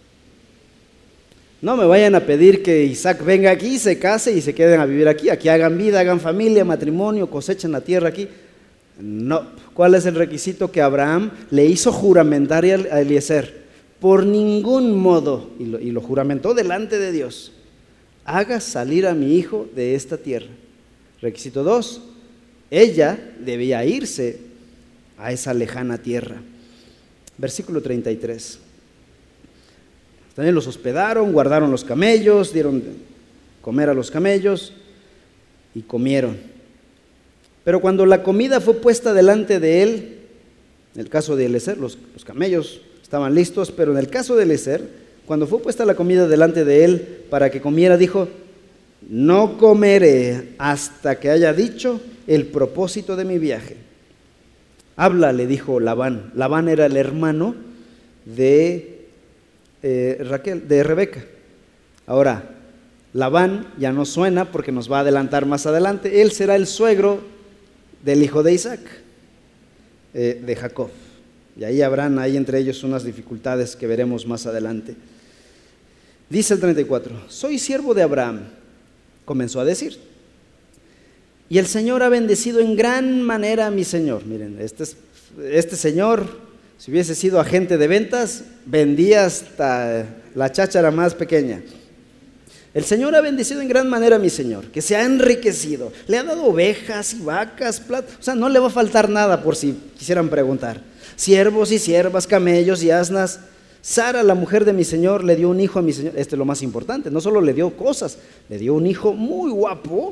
[SPEAKER 1] No me vayan a pedir que Isaac venga aquí, se case y se queden a vivir aquí. Aquí hagan vida, hagan familia, matrimonio, cosechen la tierra aquí. No. ¿Cuál es el requisito que Abraham le hizo juramentar a Eliezer? Por ningún modo, y lo, y lo juramentó delante de Dios: haga salir a mi hijo de esta tierra. Requisito dos, ella debía irse a esa lejana tierra. Versículo treinta y tres. También los hospedaron, guardaron los camellos, dieron de comer a los camellos y comieron. Pero cuando la comida fue puesta delante de él, en el caso de Eliezer, los, los camellos estaban listos, pero en el caso de Eliezer, cuando fue puesta la comida delante de él para que comiera, dijo: no comeré hasta que haya dicho el propósito de mi viaje. Habla, le dijo Labán. Labán era el hermano de Eh, Raquel, de Rebeca. Ahora, Labán ya no suena porque nos va a adelantar más adelante. Él será el suegro del hijo de Isaac, eh, de Jacob. Y ahí habrán ahí entre ellos unas dificultades que veremos más adelante. Dice el treinta y cuatro: soy siervo de Abraham, comenzó a decir, y el Señor ha bendecido en gran manera a mi señor. Miren, este, es, este señor, si hubiese sido agente de ventas, vendía hasta la cháchara más pequeña. El Señor ha bendecido en gran manera a mi señor, que se ha enriquecido. Le ha dado ovejas y vacas, plata. O sea, no le va a faltar nada, por si quisieran preguntar. Siervos y siervas, camellos y asnas. Sara, la mujer de mi señor, le dio un hijo a mi señor. Este es lo más importante. No solo le dio cosas, le dio un hijo muy guapo.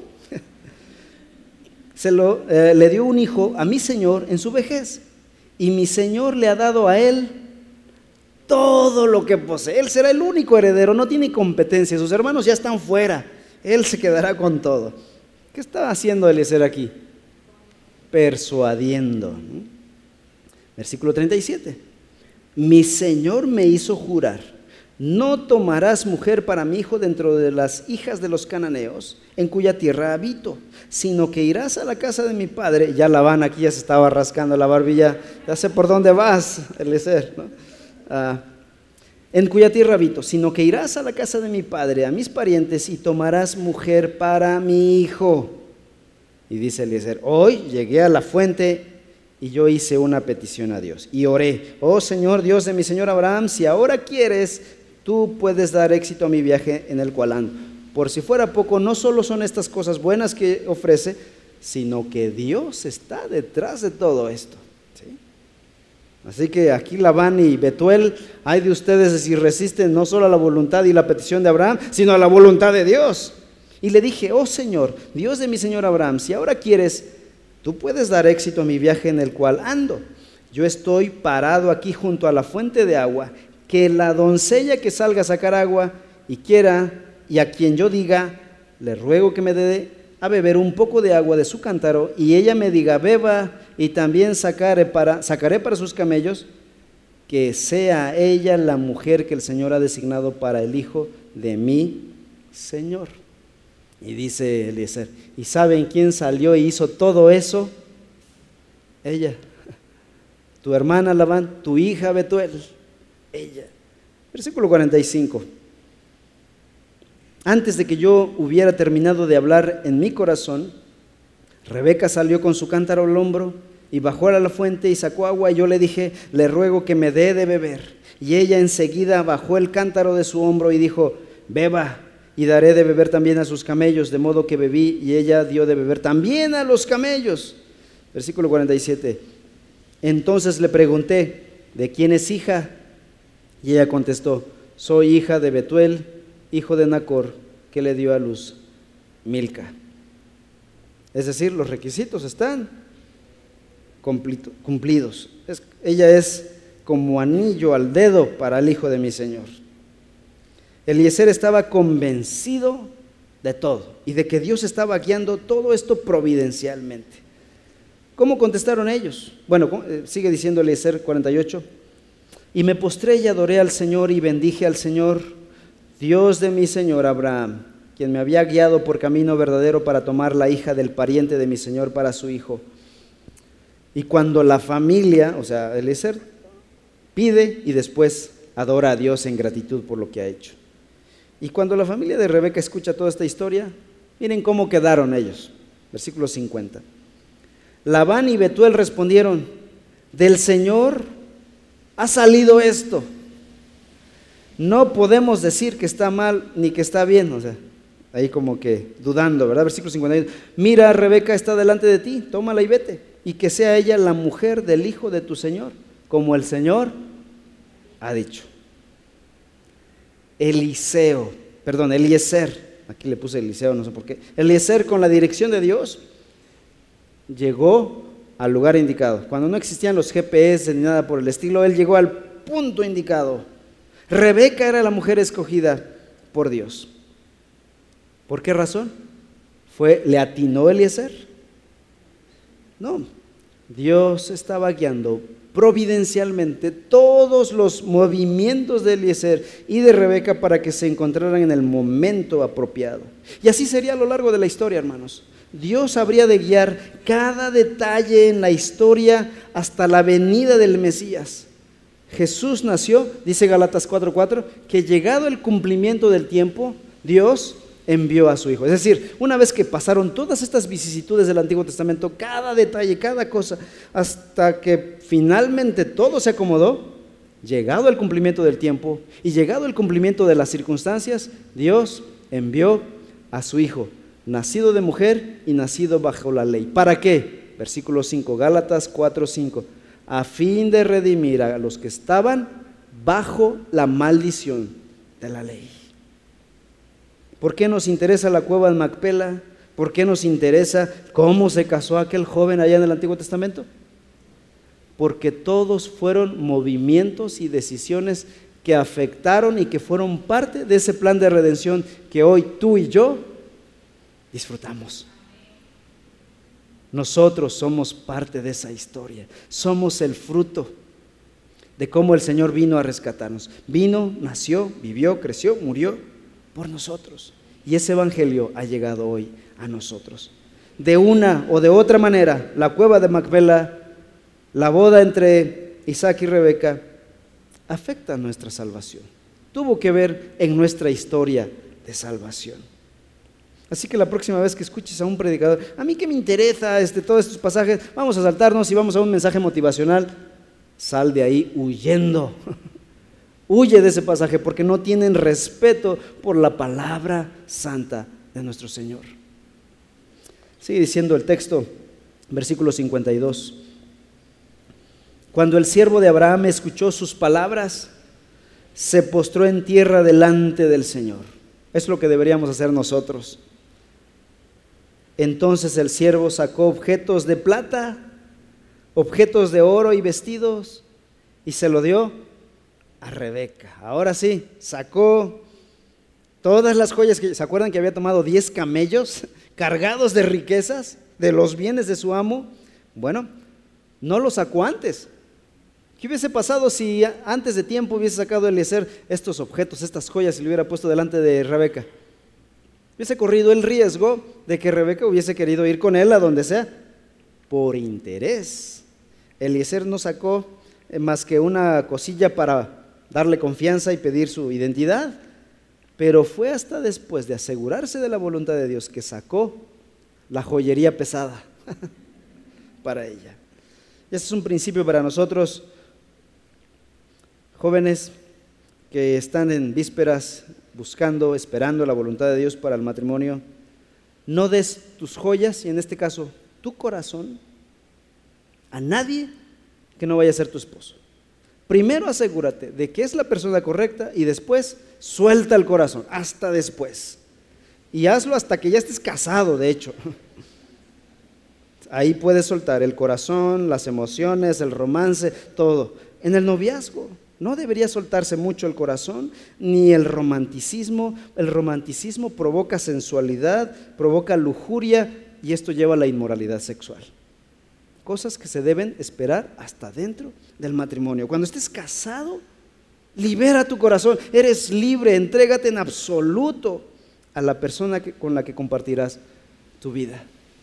[SPEAKER 1] Se lo, eh, le dio un hijo a mi señor en su vejez. Y mi señor le ha dado a él todo lo que posee. Él será el único heredero, no tiene competencia. Sus hermanos ya están fuera. Él se quedará con todo. ¿Qué está haciendo Eliezer aquí? Persuadiendo. Versículo treinta y siete. Mi señor me hizo jurar no tomarás mujer para mi hijo dentro de las hijas de los cananeos, en cuya tierra habito, sino que irás a la casa de mi padre. Ya Labán aquí ya se estaba rascando la barbilla, ya sé por dónde vas, Eliezer, ¿no? Ah, en cuya tierra habito, sino que irás a la casa de mi padre, a mis parientes, y tomarás mujer para mi hijo. Y dice Eliezer, hoy llegué a la fuente y yo hice una petición a Dios y oré: oh Señor, Dios de mi señor Abraham, si ahora quieres, tú puedes dar éxito a mi viaje en el cual ando. Por si fuera poco, no solo son estas cosas buenas que ofrece, sino que Dios está detrás de todo esto. ¿Sí? Así que aquí Labán y Betuel, hay de ustedes si resisten no solo a la voluntad y la petición de Abraham, sino a la voluntad de Dios. Y le dije: oh Señor, Dios de mi señor Abraham, si ahora quieres, tú puedes dar éxito a mi viaje en el cual ando. Yo estoy parado aquí junto a la fuente de agua, que la doncella que salga a sacar agua y quiera, y a quien yo diga, le ruego que me dé a beber un poco de agua de su cántaro, y ella me diga, beba, y también sacaré para, sacaré para sus camellos, que sea ella la mujer que el Señor ha designado para el hijo de mi Señor. Y dice Eliezer, ¿y saben quién salió y hizo todo eso? Ella, tu hermana Labán, tu hija Betuel, ella. Versículo cuarenta y cinco. Antes de que yo hubiera terminado de hablar en mi corazón, Rebeca salió con su cántaro al hombro y bajó a la fuente y sacó agua, y yo le dije, le ruego que me dé de beber. Y ella enseguida bajó el cántaro de su hombro y dijo, beba, y daré de beber también a sus camellos, de modo que bebí, y ella dio de beber también a los camellos. Versículo cuarenta y siete. Entonces le pregunté, ¿de quién es hija? Y ella contestó, soy hija de Betuel, hijo de Nacor, que le dio a luz Milca. Es decir, los requisitos están cumplidos. Es, ella es como anillo al dedo para el hijo de mi Señor. Eliezer estaba convencido de todo y de que Dios estaba guiando todo esto providencialmente. ¿Cómo contestaron ellos? Bueno, sigue diciendo Eliezer cuarenta y ocho. Y me postré y adoré al Señor y bendije al Señor, Dios de mi Señor Abraham, quien me había guiado por camino verdadero para tomar la hija del pariente de mi Señor para su hijo. Y cuando la familia, o sea, Eliezer pide y después adora a Dios en gratitud por lo que ha hecho. Y cuando la familia de Rebeca escucha toda esta historia, miren cómo quedaron ellos. Versículo cincuenta. Labán y Betuel respondieron, del Señor ha salido esto. No podemos decir que está mal ni que está bien, o sea, ahí como que dudando, ¿verdad? Versículo cincuenta y uno. Mira, Rebeca está delante de ti, tómala y vete, y que sea ella la mujer del hijo de tu Señor, como el Señor ha dicho. Eliseo, perdón, Eliezer, aquí le puse Eliseo, no sé por qué. Eliezer, con la dirección de Dios, llegó al lugar indicado. Cuando no existían los G P S ni nada por el estilo, él llegó al punto indicado. Rebeca era la mujer escogida por Dios. ¿Por qué razón? ¿Fue, le atinó Eliezer? No, Dios estaba guiando providencialmente todos los movimientos de Eliezer y de Rebeca para que se encontraran en el momento apropiado. Y así sería a lo largo de la historia, hermanos. Dios habría de guiar cada detalle en la historia hasta la venida del Mesías. Jesús nació, dice Gálatas cuatro cuatro, que llegado el cumplimiento del tiempo, Dios envió a su Hijo. Es decir, una vez que pasaron todas estas vicisitudes del Antiguo Testamento, cada detalle, cada cosa, hasta que finalmente todo se acomodó, llegado el cumplimiento del tiempo y llegado el cumplimiento de las circunstancias, Dios envió a su Hijo, nacido de mujer y nacido bajo la ley. ¿Para qué? Versículo cinco, Gálatas cuatro cinco. A fin de redimir a los que estaban bajo la maldición de la ley. ¿Por qué nos interesa la cueva de Macpela? ¿Por qué nos interesa cómo se casó aquel joven allá en el Antiguo Testamento? Porque todos fueron movimientos y decisiones que afectaron y que fueron parte de ese plan de redención que hoy tú y yo disfrutamos. Nosotros somos parte de esa historia, somos el fruto. de cómo el Señor vino a rescatarnos. Vino, nació, vivió, creció, murió por nosotros. Y ese evangelio ha llegado hoy a nosotros. De una o de otra manera, la cueva de Macpela, la boda entre Isaac y Rebeca, afecta a nuestra salvación. Tuvo que ver en nuestra historia de salvación. Así que la próxima vez que escuches a un predicador, a mí que me interesa este, todos estos pasajes, vamos a saltarnos y vamos a un mensaje motivacional, sal de ahí huyendo. Huye de ese pasaje porque no tienen respeto por la palabra santa de nuestro Señor. Sigue diciendo el texto, versículo cincuenta y dos. Cuando el siervo de Abraham escuchó sus palabras, se postró en tierra delante del Señor. Es lo que deberíamos hacer nosotros. Entonces el siervo sacó objetos de plata, objetos de oro y vestidos, y se lo dio a Rebeca. Ahora sí, sacó todas las joyas que, ¿se acuerdan que había tomado diez camellos cargados de riquezas, de los bienes de su amo? Bueno, no lo sacó antes. ¿Qué hubiese pasado si antes de tiempo hubiese sacado Eliezer estos objetos, estas joyas, y lo hubiera puesto delante de Rebeca? Hubiese corrido el riesgo de que Rebeca hubiese querido ir con él a donde sea, por interés. Eliezer no sacó más que una cosilla para darle confianza y pedir su identidad, pero fue hasta después de asegurarse de la voluntad de Dios que sacó la joyería pesada para ella. Y ese es un principio para nosotros, jóvenes que están en vísperas buscando, esperando la voluntad de Dios para el matrimonio. No des tus joyas, y en este caso tu corazón, a nadie que no vaya a ser tu esposo. Primero asegúrate de que es la persona correcta y después suelta el corazón, hasta después. Y hazlo hasta que ya estés casado, de hecho. Ahí puedes soltar el corazón, las emociones, el romance, todo. En el noviazgo no debería soltarse mucho el corazón, ni el romanticismo. El romanticismo provoca sensualidad, provoca lujuria, y esto lleva a la inmoralidad sexual. Cosas que se deben esperar hasta dentro del matrimonio. Cuando estés casado, libera tu corazón, eres libre, entrégate en absoluto a la persona que, con la que compartirás tu vida.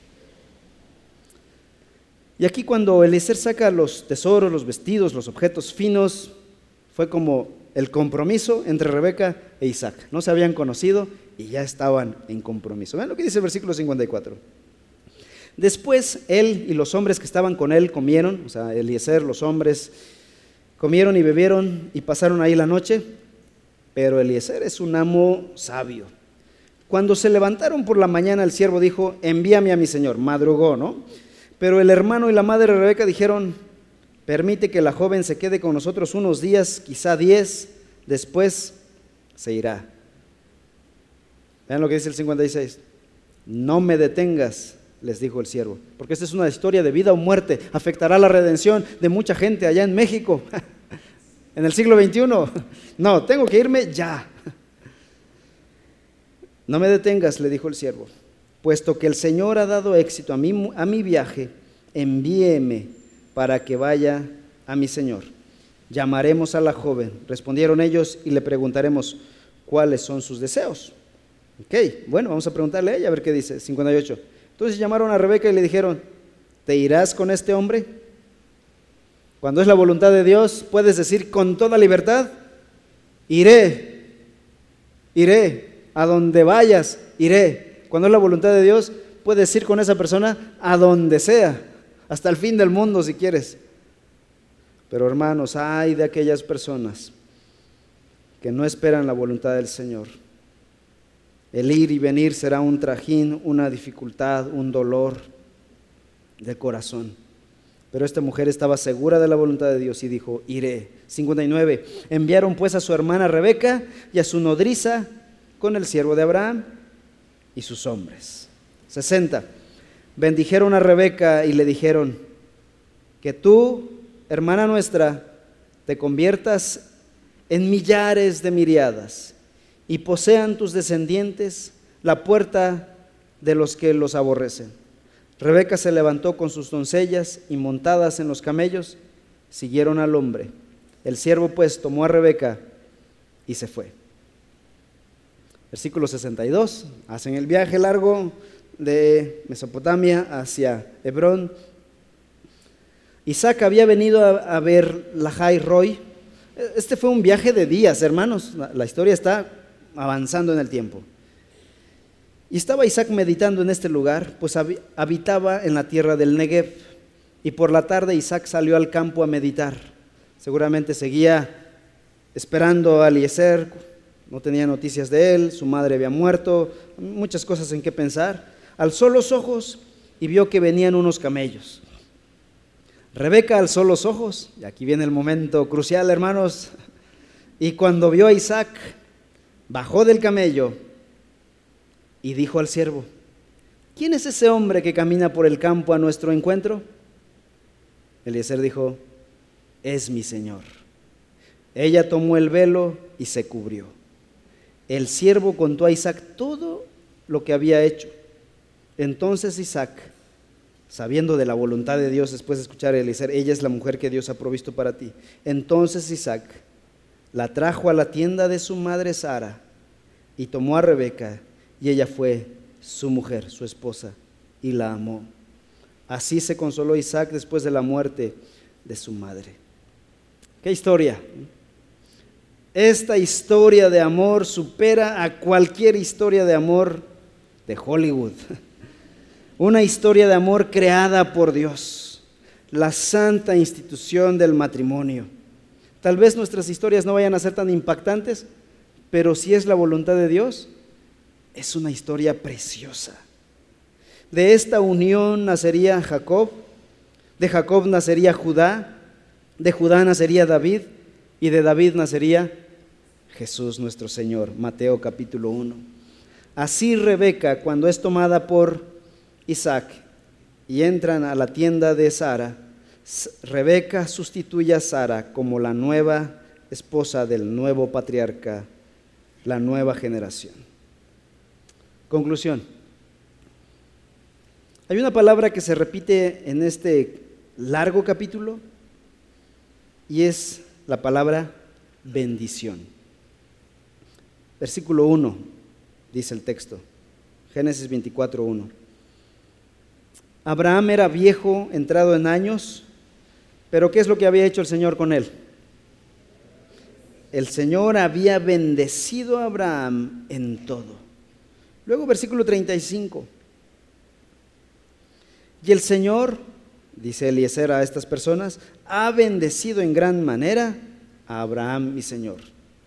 [SPEAKER 1] Y aquí cuando Eliezer saca los tesoros, los vestidos, los objetos finos, fue como el compromiso entre Rebeca e Isaac. No se habían conocido y ya estaban en compromiso. Vean lo que dice el versículo cincuenta y cuatro. Después él y los hombres que estaban con él comieron, o sea, Eliezer, los hombres, comieron y bebieron y pasaron ahí la noche, pero Eliezer es un amo sabio. Cuando se levantaron por la mañana, el siervo dijo, envíame a mi señor, madrugó, ¿no? Pero el hermano y la madre de Rebeca dijeron, permite que la joven se quede con nosotros unos días, quizá diez, después se irá. Vean lo que dice el cincuenta y seis. No me detengas, les dijo el siervo, porque esta es una historia de vida o muerte, afectará la redención de mucha gente allá en México, en el siglo veintiuno. No, tengo que irme ya. No me detengas, le dijo el siervo, puesto que el Señor ha dado éxito a mi, a mi viaje, envíeme para que vaya a mi señor. Llamaremos a la joven, respondieron ellos, y le preguntaremos cuáles son sus deseos. Ok, bueno, vamos a preguntarle a ella a ver qué dice. cincuenta y ocho. Entonces llamaron a Rebeca y le dijeron, ¿te irás con este hombre? Cuando es la voluntad de Dios, puedes decir con toda libertad, iré, iré, a donde vayas, iré. Cuando es la voluntad de Dios, puedes ir con esa persona a donde sea, hasta el fin del mundo si quieres. Pero hermanos, ay de aquellas personas que no esperan la voluntad del Señor. El ir y venir será un trajín, una dificultad, un dolor de corazón. Pero esta mujer estaba segura de la voluntad de Dios y dijo, iré. cincuenta y nueve. Enviaron pues a su hermana Rebeca y a su nodriza con el siervo de Abraham y sus hombres. sesenta. Bendijeron a Rebeca y le dijeron, que tú, hermana nuestra, te conviertas en millares de miriadas y posean tus descendientes la puerta de los que los aborrecen. Rebeca se levantó con sus doncellas y montadas en los camellos, siguieron al hombre. El siervo pues tomó a Rebeca y se fue. Versículo sesenta y dos, hacen el viaje largo de Mesopotamia hacia Hebrón. Isaac había venido a, a ver Lahai Roi. Este fue un viaje de días, hermanos. La, la historia está avanzando en el tiempo. Y estaba Isaac meditando en este lugar, pues hab, habitaba en la tierra del Negev. Y por la tarde Isaac salió al campo a meditar. Seguramente seguía esperando a Eliezer. No tenía noticias de él, su madre había muerto, muchas cosas en qué pensar. Alzó los ojos y vio que venían unos camellos. Rebeca alzó los ojos, y aquí viene el momento crucial, hermanos, y cuando vio a Isaac, bajó del camello y dijo al siervo: ¿quién es ese hombre que camina por el campo a nuestro encuentro? Eliezer dijo: es mi señor. Ella tomó el velo y se cubrió. El siervo contó a Isaac todo lo que había hecho. Entonces Isaac, sabiendo de la voluntad de Dios, después de escuchar a Eliezer, ella es la mujer que Dios ha provisto para ti. Entonces Isaac la trajo a la tienda de su madre Sara y tomó a Rebeca, y ella fue su mujer, su esposa, y la amó. Así se consoló Isaac después de la muerte de su madre. ¿Qué historia? Esta historia de amor supera a cualquier historia de amor de Hollywood. Una historia de amor creada por Dios, la santa institución del matrimonio. Tal vez nuestras historias no vayan a ser tan impactantes, pero si es la voluntad de Dios, es una historia preciosa. De esta unión nacería Jacob, de Jacob nacería Judá, de Judá nacería David, y de David nacería Jesús nuestro Señor. Mateo capítulo uno. Así Rebeca, cuando es tomada por Isaac y entran a la tienda de Sara, Rebeca sustituye a Sara como la nueva esposa del nuevo patriarca, la nueva generación. Conclusión. Hay una palabra que se repite en este largo capítulo y es la palabra bendición. Versículo uno, dice el texto, Génesis veinticuatro uno. Abraham era viejo, entrado en años, pero ¿qué es lo que había hecho el Señor con él? El Señor había bendecido a Abraham en todo. Luego versículo treinta y cinco. Y el Señor, dice Eliezer a estas personas, ha bendecido en gran manera a Abraham mi Señor.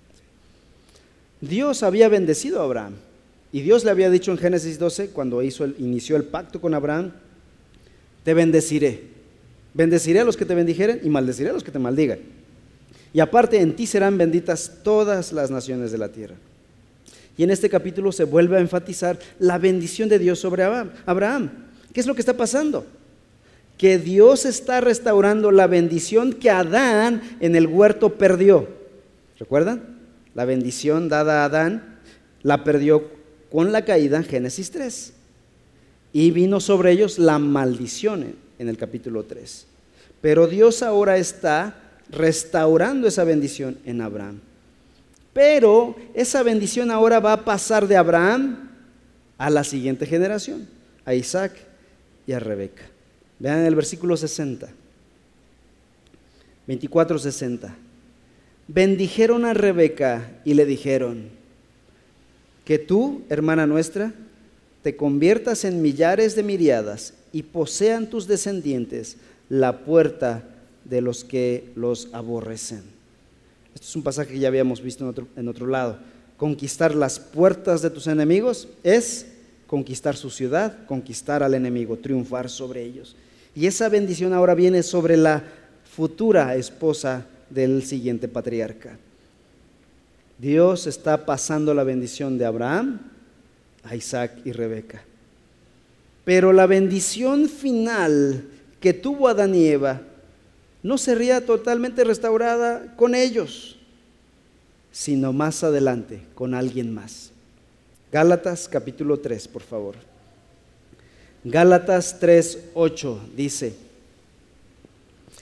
[SPEAKER 1] Dios había bendecido a Abraham y Dios le había dicho en Génesis doce, cuando hizo el, inició el pacto con Abraham: te bendeciré, bendeciré a los que te bendijeren y maldeciré a los que te maldigan. Y aparte, en ti serán benditas todas las naciones de la tierra. Y en este capítulo se vuelve a enfatizar la bendición de Dios sobre Abraham. ¿Qué es lo que está pasando? Que Dios está restaurando la bendición que Adán en el huerto perdió. ¿Recuerdan? La bendición dada a Adán la perdió con la caída en Génesis tres. Y vino sobre ellos la maldición en el capítulo tres. Pero Dios ahora está restaurando esa bendición en Abraham. Pero esa bendición ahora va a pasar de Abraham a la siguiente generación, a Isaac y a Rebeca. Vean el versículo sesenta, veinticuatro sesenta. Bendijeron a Rebeca y le dijeron: que tú, hermana nuestra, te conviertas en millares de miriadas y posean tus descendientes la puerta de los que los aborrecen. Esto es un pasaje que ya habíamos visto en otro, en otro lado. Conquistar las puertas de tus enemigos es conquistar su ciudad, conquistar al enemigo, triunfar sobre ellos. Y esa bendición ahora viene sobre la futura esposa del siguiente patriarca. Dios está pasando la bendición de Abraham a Isaac y Rebeca. Pero la bendición final que tuvo Adán y Eva no sería totalmente restaurada con ellos, sino más adelante con alguien más. Gálatas capítulo tres, por favor. Gálatas tres, ocho dice: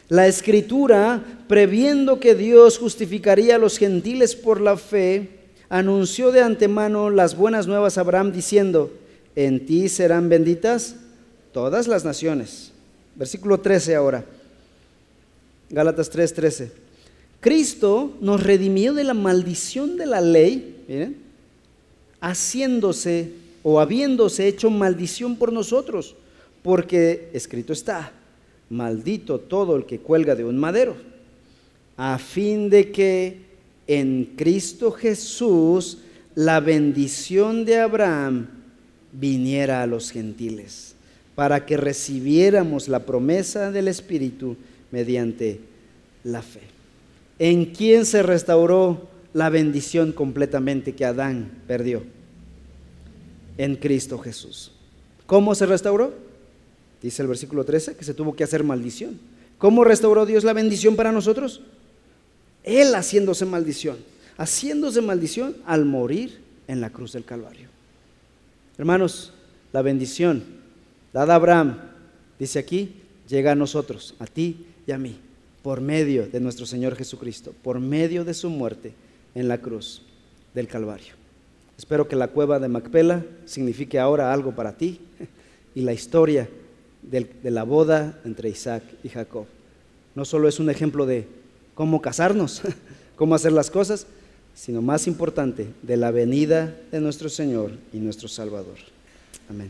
[SPEAKER 1] La Escritura, previendo que Dios justificaría a los gentiles por la fe, anunció de antemano las buenas nuevas a Abraham diciendo: en ti serán benditas todas las naciones. Versículo trece ahora, Gálatas tres, trece. Cristo nos redimió de la maldición de la ley, miren, haciéndose o habiéndose hecho maldición por nosotros, porque escrito está: maldito todo el que cuelga de un madero, a fin de que en Cristo Jesús la bendición de Abraham viniera a los gentiles, para que recibiéramos la promesa del Espíritu mediante la fe. ¿En quién se restauró la bendición completamente que Adán perdió? En Cristo Jesús. ¿Cómo se restauró? Dice el versículo trece que se tuvo que hacer maldición. ¿Cómo restauró Dios la bendición para nosotros? Él haciéndose maldición, haciéndose maldición al morir en la cruz del Calvario. Hermanos, la bendición dada a Abraham, dice aquí, llega a nosotros, a ti y a mí, por medio de nuestro Señor Jesucristo, por medio de su muerte en la cruz del Calvario. Espero que la cueva de Macpela signifique ahora algo para ti y la historia de, de la boda entre Isaac y Jacob. No solo es un ejemplo de cómo casarnos, cómo hacer las cosas, sino más importante, de la venida de nuestro Señor y nuestro Salvador. Amén.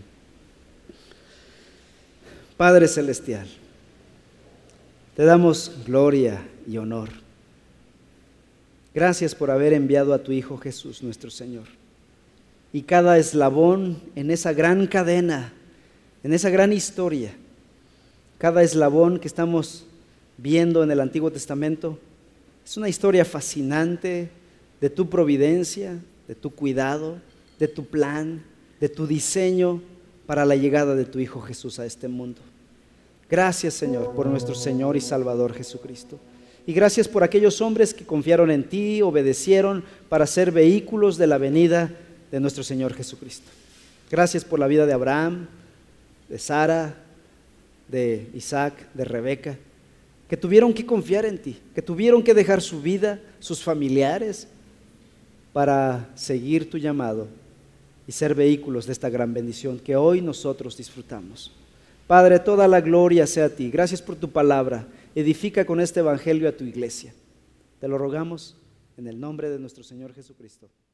[SPEAKER 1] Padre Celestial, te damos gloria y honor. Gracias por haber enviado a tu Hijo Jesús, nuestro Señor. Y cada eslabón en esa gran cadena, en esa gran historia, cada eslabón que estamos viendo en el Antiguo Testamento, es una historia fascinante de tu providencia, de tu cuidado, de tu plan, de tu diseño para la llegada de tu Hijo Jesús a este mundo. Gracias, Señor, por nuestro Señor y Salvador Jesucristo. Y gracias por aquellos hombres que confiaron en ti, obedecieron para ser vehículos de la venida de nuestro Señor Jesucristo. Gracias por la vida de Abraham, de Sara, de Isaac, de Rebeca, que tuvieron que confiar en ti, que tuvieron que dejar su vida, sus familiares, para seguir tu llamado y ser vehículos de esta gran bendición que hoy nosotros disfrutamos. Padre, toda la gloria sea a ti. Gracias por tu palabra. Edifica con este evangelio a tu iglesia. Te lo rogamos en el nombre de nuestro Señor Jesucristo.